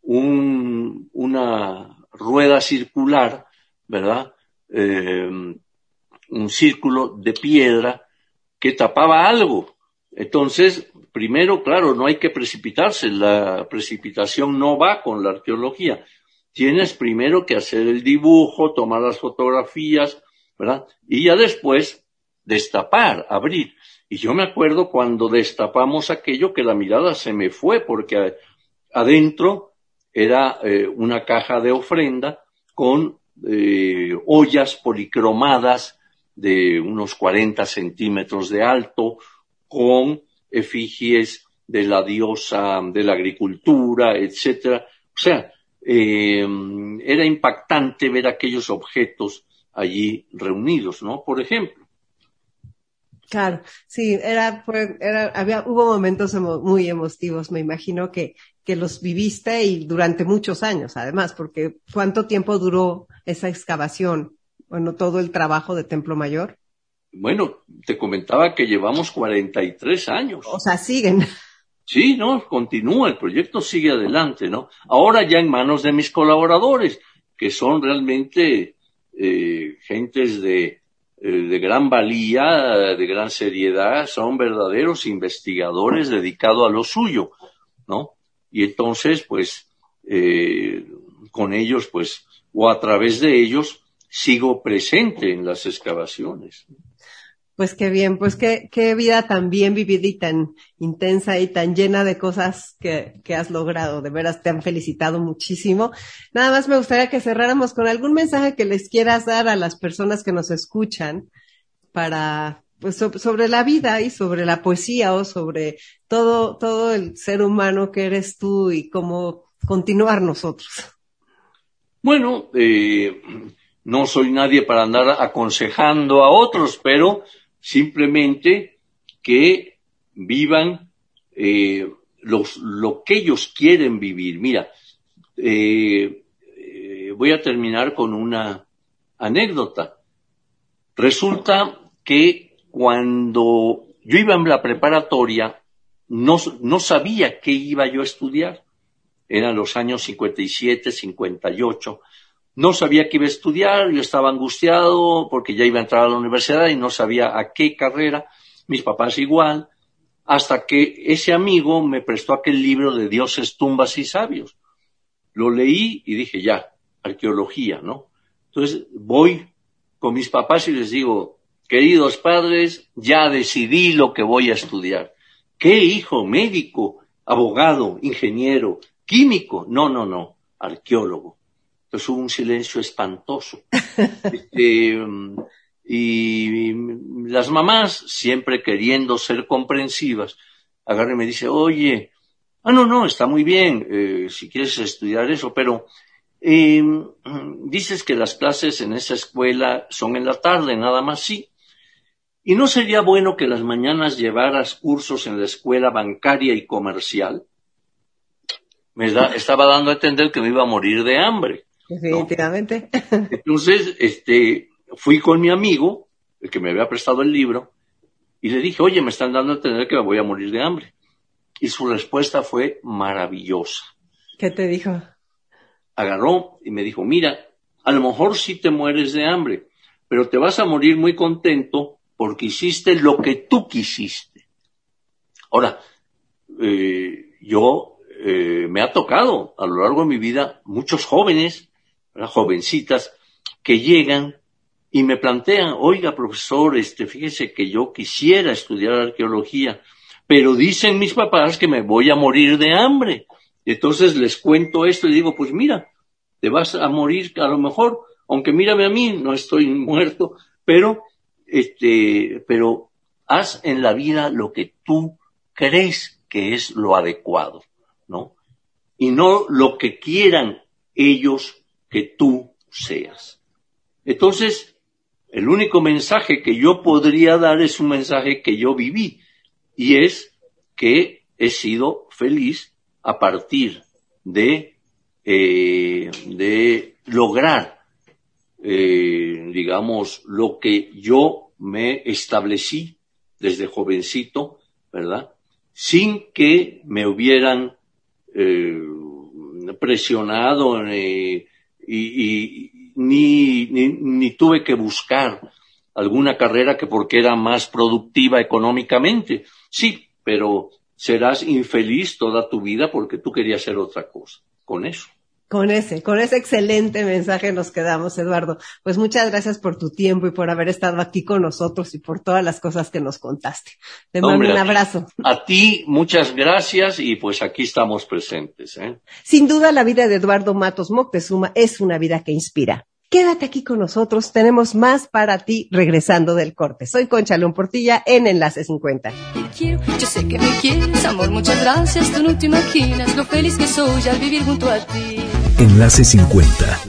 Speaker 5: un, una rueda circular, ¿verdad? Eh, un círculo de piedra que tapaba algo. Entonces, primero, claro, no hay que precipitarse, la precipitación no va con la arqueología. Tienes primero que hacer el dibujo, tomar las fotografías, ¿verdad? Y ya después destapar, abrir. Y yo me acuerdo cuando destapamos aquello que la mirada se me fue, porque adentro era eh, una caja de ofrenda con eh, ollas policromadas de unos cuarenta centímetros de alto, con efigies de la diosa de la agricultura, etcétera. O sea, eh, era impactante ver aquellos objetos allí reunidos, ¿no? Por ejemplo.
Speaker 3: Claro, sí, era, fue, era, había, hubo momentos emo, muy emotivos, me imagino que, que los viviste y durante muchos años, además, porque ¿cuánto tiempo duró esa excavación? Bueno, todo el trabajo de Templo Mayor.
Speaker 5: Bueno, te comentaba que llevamos cuarenta y tres años.
Speaker 3: O sea, siguen.
Speaker 5: Sí, no, continúa, el proyecto sigue adelante, ¿no? Ahora ya en manos de mis colaboradores, que son realmente eh, gentes de, eh, de gran valía, de gran seriedad, son verdaderos investigadores dedicados a lo suyo, ¿no? Y entonces, pues, eh, con ellos, pues, o a través de ellos, sigo presente en las excavaciones.
Speaker 3: Pues qué bien, pues qué, qué vida tan bien vivida y tan intensa y tan llena de cosas que, que has logrado. De veras, te han felicitado muchísimo. Nada más me gustaría que cerráramos con algún mensaje que les quieras dar a las personas que nos escuchan para, pues, so, sobre la vida y sobre la poesía o sobre todo, todo el ser humano que eres tú y cómo continuar nosotros.
Speaker 5: Bueno, eh, no soy nadie para andar aconsejando a otros, pero simplemente que vivan eh, los, lo que ellos quieren vivir. Mira, eh, eh, voy a terminar con una anécdota. Resulta que cuando yo iba en la preparatoria, no, no sabía qué iba yo a estudiar. Eran los años cincuenta y siete, cincuenta y ocho. No sabía qué iba a estudiar, yo estaba angustiado porque ya iba a entrar a la universidad y no sabía a qué carrera, mis papás igual, hasta que ese amigo me prestó aquel libro de Dioses, Tumbas y Sabios. Lo leí y dije, ya, arqueología, ¿no? Entonces voy con mis papás y les digo, queridos padres, ya decidí lo que voy a estudiar. ¿Qué, hijo? Médico, abogado, ingeniero, químico. No, no, no, arqueólogo. Entonces hubo un silencio espantoso. este, y las mamás, siempre queriendo ser comprensivas, agarran y me dice, oye, ah, no, no, está muy bien, eh, si quieres estudiar eso, pero eh, dices que las clases en esa escuela son en la tarde, nada más. Sí. ¿Y no sería bueno que las mañanas llevaras cursos en la escuela bancaria y comercial? Me da, estaba dando a entender que me iba a morir de hambre.
Speaker 3: Definitivamente.
Speaker 5: ¿No? Entonces, este, fui con mi amigo, el que me había prestado el libro, y le dije, oye, me están dando a entender que me voy a morir de hambre. Y su respuesta fue maravillosa.
Speaker 3: ¿Qué te dijo?
Speaker 5: Agarró y me dijo, mira, a lo mejor sí te mueres de hambre, pero te vas a morir muy contento porque hiciste lo que tú quisiste. Ahora, eh, yo... Eh, me ha tocado a lo largo de mi vida muchos jóvenes, ¿verdad? Jovencitas, que llegan y me plantean, oiga, profesor, este, fíjese que yo quisiera estudiar arqueología, pero dicen mis papás que me voy a morir de hambre. Entonces les cuento esto y digo, pues mira, te vas a morir a lo mejor, aunque mírame a mí, no estoy muerto, pero, este, pero haz en la vida lo que tú crees que es lo adecuado, ¿no? Y no lo que quieran ellos que tú seas. Entonces, el único mensaje que yo podría dar es un mensaje que yo viví, y es que he sido feliz a partir de, eh, de lograr, eh, digamos, lo que yo me establecí desde jovencito, ¿verdad? Sin que me hubieran eh, presionado eh, y, y ni, ni, ni tuve que buscar alguna carrera que porque era más productiva económicamente. Sí, pero serás infeliz toda tu vida porque tú querías hacer otra cosa. Con eso.
Speaker 3: Con ese, con ese excelente mensaje nos quedamos, Eduardo. Pues muchas gracias por tu tiempo y por haber estado aquí con nosotros y por todas las cosas que nos contaste. Te mando
Speaker 5: Hombre,
Speaker 3: un
Speaker 5: a
Speaker 3: abrazo.
Speaker 5: Ti, a ti, muchas gracias y pues aquí estamos presentes, ¿eh?
Speaker 3: Sin duda la vida de Eduardo Matos Moctezuma es una vida que inspira. Quédate aquí con nosotros, tenemos más para ti regresando del corte. Soy Concha León Portilla en Enlace cincuenta.
Speaker 6: Quiero, yo sé que me quieres, amor, muchas gracias, tú no te imaginas lo feliz que soy al vivir junto a ti.
Speaker 1: Enlace cincuenta.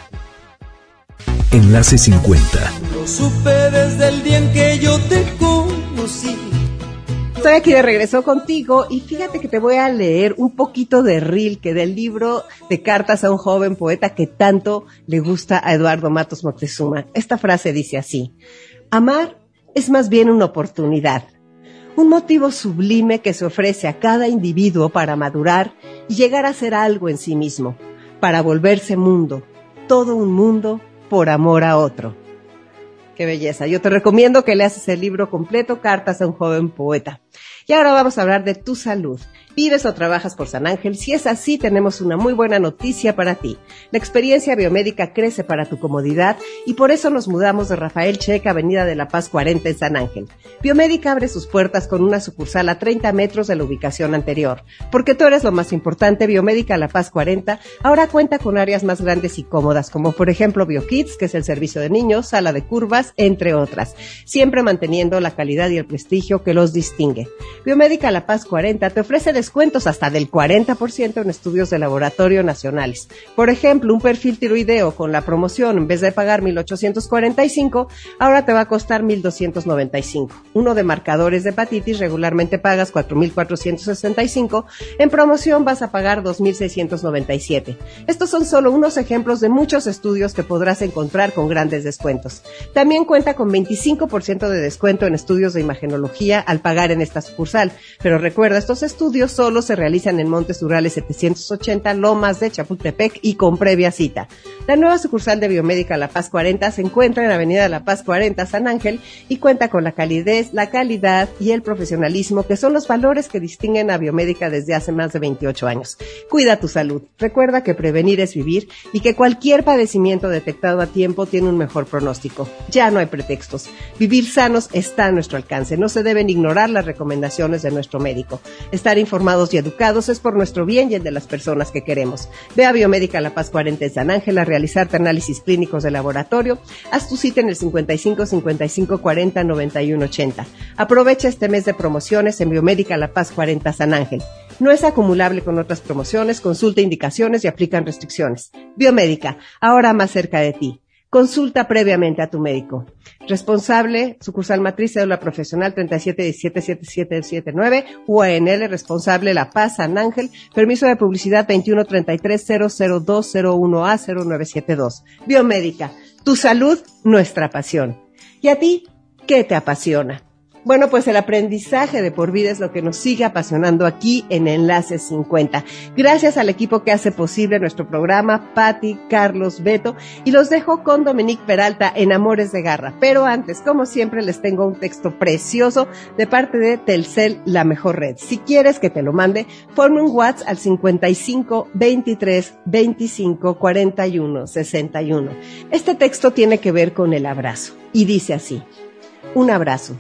Speaker 1: Enlace cincuenta.
Speaker 7: Lo supe desde el día en que yo te conocí.
Speaker 3: Estoy aquí de regreso contigo y fíjate que te voy a leer un poquito de Rilke, del libro de Cartas a un joven poeta que tanto le gusta a Eduardo Matos Moctezuma. Esta frase dice así: amar es más bien una oportunidad, un motivo sublime que se ofrece a cada individuo para madurar y llegar a ser algo en sí mismo, para volverse mundo, todo un mundo por amor a otro. Qué belleza. Yo te recomiendo que leas ese libro completo, Cartas a un joven poeta. Y ahora vamos a hablar de tu salud. ¿Vives o trabajas por San Ángel? Si es así, tenemos una muy buena noticia para ti. La experiencia biomédica crece para tu comodidad y por eso nos mudamos de Rafael Checa, Avenida de la Paz cuarenta en San Ángel. Biomédica abre sus puertas con una sucursal a treinta metros de la ubicación anterior. Porque tú eres lo más importante, Biomédica La Paz cuarenta ahora cuenta con áreas más grandes y cómodas, como por ejemplo BioKids, que es el servicio de niños, sala de curvas, entre otras, siempre manteniendo la calidad y el prestigio que los distingue. Biomédica La Paz cuarenta te ofrece descuentos hasta del cuarenta por ciento en estudios de laboratorio nacionales. Por ejemplo, un perfil tiroideo con la promoción, en vez de pagar mil ochocientos cuarenta y cinco, ahora te va a costar mil doscientos noventa y cinco. Uno de marcadores de hepatitis regularmente pagas cuatro mil cuatrocientos sesenta y cinco, en promoción vas a pagar dos mil seiscientos noventa y siete. Estos son solo unos ejemplos de muchos estudios que podrás encontrar con grandes descuentos. También cuenta con veinticinco por ciento de descuento en estudios de imagenología al pagar en esta sucursal, pero recuerda, estos estudios solo se realizan en Montes Urales setecientos ochenta, Lomas de Chapultepec y con previa cita. La nueva sucursal de Biomédica La Paz cuarenta se encuentra en Avenida La Paz cuarenta, San Ángel, y cuenta con la calidez, la calidad y el profesionalismo, que son los valores que distinguen a Biomédica desde hace más de veintiocho años. Cuida tu salud. Recuerda que prevenir es vivir y que cualquier padecimiento detectado a tiempo tiene un mejor pronóstico. Ya no hay pretextos. Vivir sanos está a nuestro alcance. No se deben ignorar las recomendaciones de nuestro médico. Estar informados y educados es por nuestro bien y el de las personas que queremos. Ve a Biomédica La Paz cuarenta en San Ángel a realizarte análisis clínicos de laboratorio. Haz tu cita en el cincuenta y cinco, cincuenta y cinco, cuarenta, noventa y uno, ochenta. Aprovecha este mes de promociones en Biomédica La Paz cuarenta San Ángel. No es acumulable con otras promociones, consulta indicaciones y aplican restricciones. Biomédica, ahora más cerca de ti. Consulta previamente a tu médico. Responsable, sucursal matriz, cédula profesional treinta y siete diecisiete setenta y siete setenta y nueve, U A N L, responsable La Paz, San Ángel, permiso de publicidad veintiuno treinta y tres cero cero dos cero uno A cero nueve siete dos. Biomédica, tu salud, nuestra pasión. ¿Y a ti qué te apasiona? Bueno, pues el aprendizaje de por vida es lo que nos sigue apasionando aquí en Enlace cincuenta. Gracias al equipo que hace posible nuestro programa, Patti, Carlos, Beto, y los dejo con Dominique Peralta en Amores de Garra. Pero antes, como siempre, les tengo un texto precioso de parte de Telcel, la mejor red. Si quieres que te lo mande, ponme un WhatsApp al cincuenta y cinco, veintitrés, veinticinco, cuarenta y uno, sesenta y uno. Este texto tiene que ver con el abrazo y dice así: un abrazo.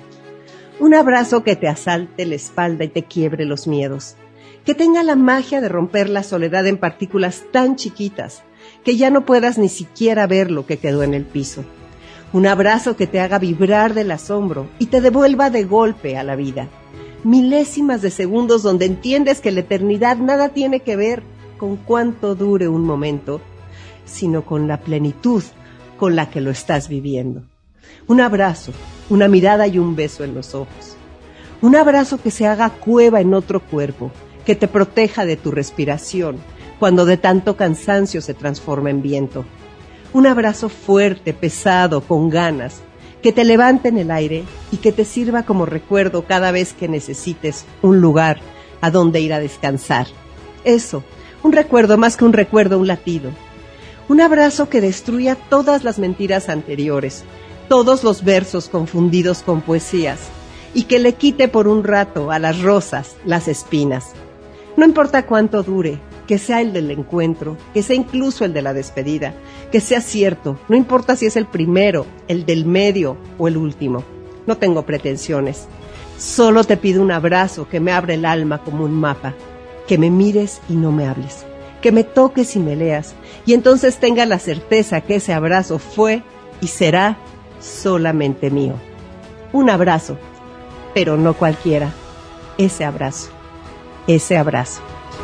Speaker 3: Un abrazo que te asalte la espalda y te quiebre los miedos. Que tenga la magia de romper la soledad en partículas tan chiquitas que ya no puedas ni siquiera ver lo que quedó en el piso. Un abrazo que te haga vibrar del asombro y te devuelva de golpe a la vida. Milésimas de segundos donde entiendes que la eternidad nada tiene que ver con cuánto dure un momento, sino con la plenitud con la que lo estás viviendo. Un abrazo, una mirada y un beso en los ojos. Un abrazo que se haga cueva en otro cuerpo, que te proteja de tu respiración cuando de tanto cansancio se transforma en viento. Un abrazo fuerte, pesado, con ganas, que te levante en el aire y que te sirva como recuerdo cada vez que necesites un lugar a donde ir a descansar. Eso, un recuerdo más que un recuerdo, un latido. Un abrazo que destruya todas las mentiras anteriores, todos los versos confundidos con poesías, y que le quite por un rato a las rosas las espinas. No importa cuánto dure, que sea el del encuentro, que sea incluso el de la despedida, que sea cierto, no importa si es el primero, el del medio o el último. No tengo pretensiones, solo te pido un abrazo que me abra el alma como un mapa, que me mires y no me hables, que me toques y me leas, y entonces tenga la certeza que ese abrazo fue y será solamente mío. Un abrazo, pero no cualquiera, ese abrazo, ese abrazo.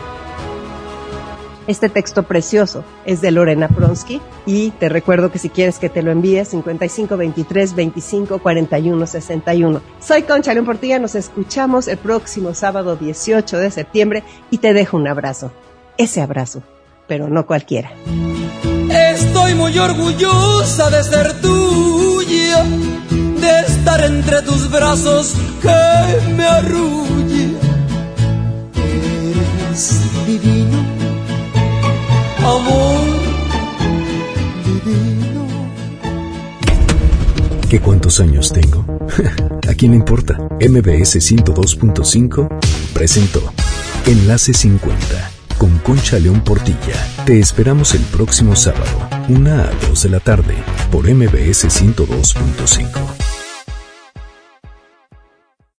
Speaker 3: Este texto precioso es de Lorena Pronsky y te recuerdo que si quieres que te lo envíe, cincuenta y cinco veintitrés veinticinco cuarenta y uno sesenta y uno. Soy Concha León Portilla, nos escuchamos el próximo sábado dieciocho de septiembre y te dejo un abrazo, ese abrazo, pero no cualquiera.
Speaker 7: Estoy muy orgullosa de ser tuya, de estar entre tus brazos que me arrulla. Eres divino, amor divino.
Speaker 1: ¿Qué cuántos años tengo? ¿A quién le importa? M B S ciento dos punto cinco presentó Enlace cincuenta con Concha León Portilla. Te esperamos el próximo sábado, una a dos de la tarde, por M B S ciento dos punto cinco.